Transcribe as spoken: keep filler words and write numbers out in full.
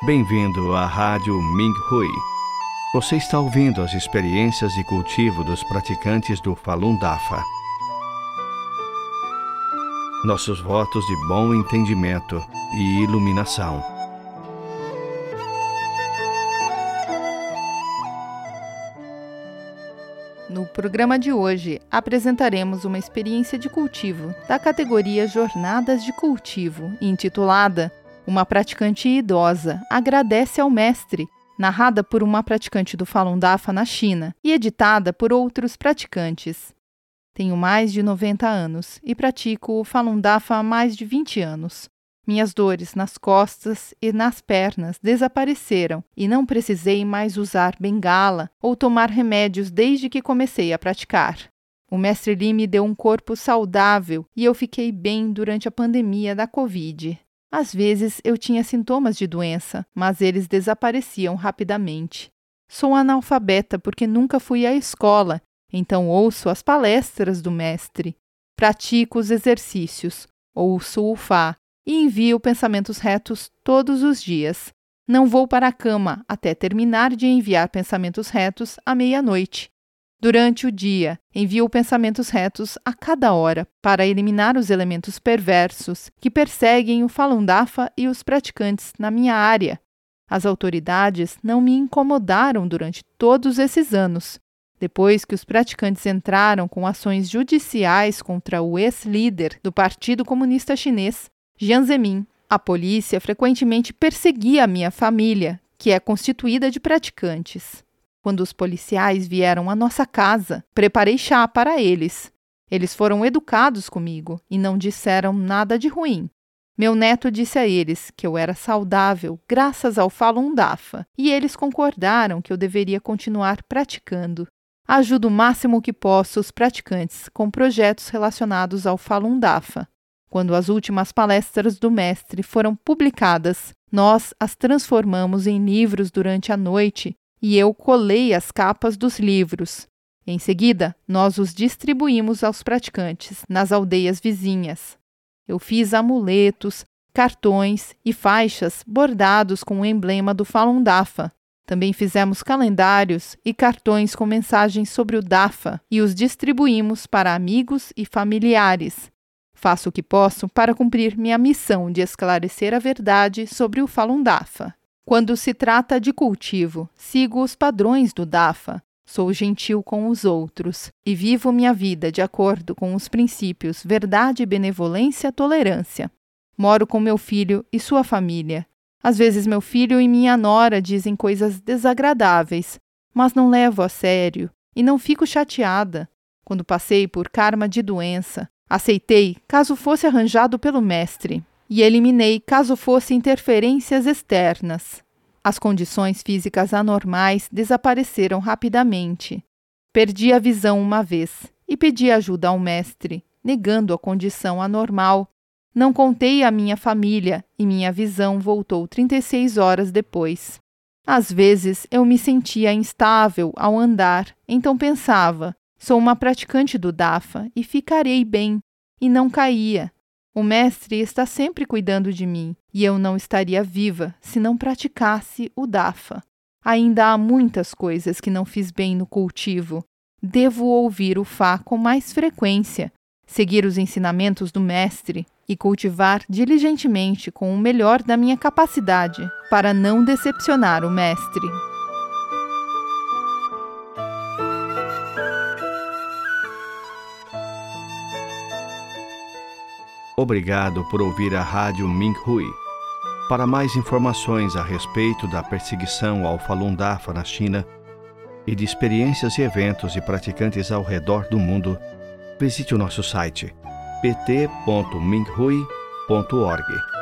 Bem-vindo à Rádio Minhui. Você está ouvindo as experiências de cultivo dos praticantes do Falun Dafa. Nossos votos de bom entendimento e iluminação. No programa de hoje, apresentaremos uma experiência de cultivo da categoria Jornadas de Cultivo, intitulada Uma Praticante Idosa Agradece ao Mestre, narrada por uma praticante do Falun Dafa na China e editada por outros praticantes. Tenho mais de noventa anos e pratico o Falun Dafa há mais de vinte anos. Minhas dores nas costas e nas pernas desapareceram e não precisei mais usar bengala ou tomar remédios desde que comecei a praticar. O Mestre Li me deu um corpo saudável e eu fiquei bem durante a pandemia da Covid. Às vezes eu tinha sintomas de doença, mas eles desapareciam rapidamente. Sou analfabeta porque nunca fui à escola, então ouço as palestras do Mestre, pratico os exercícios, ouço o Fá, e envio pensamentos retos todos os dias. Não vou para a cama até terminar de enviar pensamentos retos à meia-noite. Durante o dia, envio pensamentos retos a cada hora para eliminar os elementos perversos que perseguem o Falun Dafa e os praticantes na minha área. As autoridades não me incomodaram durante todos esses anos. Depois que os praticantes entraram com ações judiciais contra o ex-líder do Partido Comunista Chinês, Jiang Zemin, a polícia frequentemente perseguia a minha família, que é constituída de praticantes. Quando os policiais vieram à nossa casa, preparei chá para eles. Eles foram educados comigo e não disseram nada de ruim. Meu neto disse a eles que eu era saudável graças ao Falun Dafa e eles concordaram que eu deveria continuar praticando. Ajudo o máximo que posso os praticantes com projetos relacionados ao Falun Dafa. Quando as últimas palestras do Mestre foram publicadas, nós as transformamos em livros durante a noite e eu colei as capas dos livros. Em seguida, nós os distribuímos aos praticantes nas aldeias vizinhas. Eu fiz amuletos, cartões e faixas bordados com o emblema do Falun Dafa. Também fizemos calendários e cartões com mensagens sobre o Dafa e os distribuímos para amigos e familiares. Faço o que posso para cumprir minha missão de esclarecer a verdade sobre o Falun Dafa. Quando se trata de cultivo, sigo os padrões do Dafa, sou gentil com os outros e vivo minha vida de acordo com os princípios verdade, benevolência, tolerância. Moro com meu filho e sua família. Às vezes meu filho e minha nora dizem coisas desagradáveis, mas não levo a sério e não fico chateada. Quando passei por karma de doença, aceitei caso fosse arranjado pelo Mestre e eliminei caso fosse interferências externas. As condições físicas anormais desapareceram rapidamente. Perdi a visão uma vez e pedi ajuda ao Mestre, negando a condição anormal. Não contei à minha família e minha visão voltou trinta e seis horas depois. Às vezes eu me sentia instável ao andar, então pensava: sou uma praticante do Dafa e ficarei bem, e não caía. O Mestre está sempre cuidando de mim, e eu não estaria viva se não praticasse o Dafa. Ainda há muitas coisas que não fiz bem no cultivo. Devo ouvir o Fá com mais frequência, seguir os ensinamentos do Mestre e cultivar diligentemente com o melhor da minha capacidade, para não decepcionar o Mestre. Obrigado por ouvir a Rádio Minhui. Para mais informações a respeito da perseguição ao Falun Dafa na China e de experiências e eventos de praticantes ao redor do mundo, visite o nosso site p t ponto minhui ponto org.